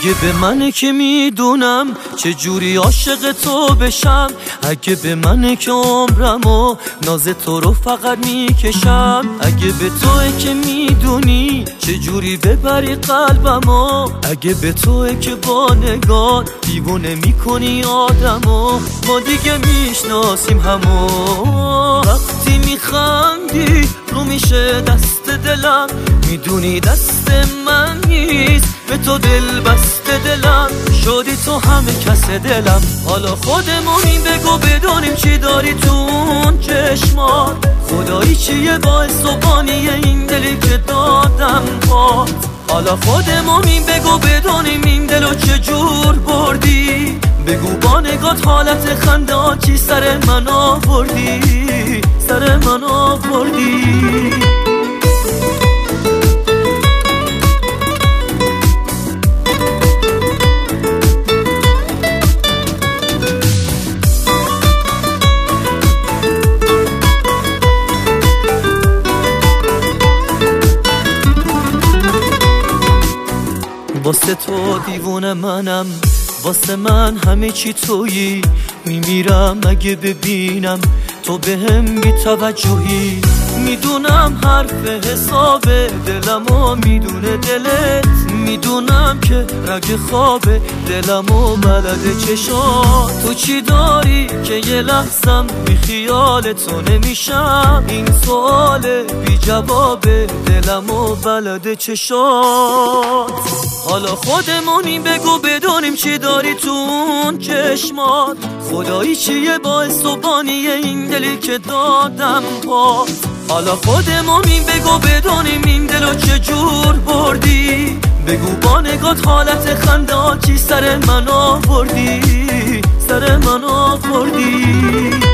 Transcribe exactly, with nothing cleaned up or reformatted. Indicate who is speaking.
Speaker 1: اگه به منه که میدونم چه جوری عاشق تو بشم، اگه به منه که عمرمو ناز تو رو فقط میکشم، اگه به توه که میدونی چه جوری ببری قلبمو، اگه به توه که با نگاه دیوونه میکنی آدمو، ما دیگه میشناسیم همو. وقتی میخندی رو میشه دست دلم، میدونی دست من نیست به تو دل بسته دلم، شدی تو همه کس دلم. حالا خودمونیم بگو بدونیم چی داری تو اون چشمات، خدایی چیه باعث و بانی این دلی که دادم با. حالا خودمونیم بگو بدونیم این دلو چجور بردی، بگو با نگات حالت خنده ها چی سر من آوردی، سر من آوردی. واسه تو دیوونه منم، واسه من همه چی تویی، میمیرم اگه ببینم تو بهم بی توجهی. میدونم حرف حساب دلمو میدونه دلت، میدونم که رگ خواب دلمو بلده چشات، تو چی داری که یه لحظم بی خیال تو نمیشم، این سوال بی جواب دلمو بلده چشات. حالا خودمونیم بگو بدونیم چی داری تو اون چشمات، خدایی چیه باعث و بانی این دلی که دادم پا. حالا خودمونیم بگو بدونیم این دلو چجور بردی، بگو با نگات حالت خنده ها چی سر من آوردی، سر من آوردی.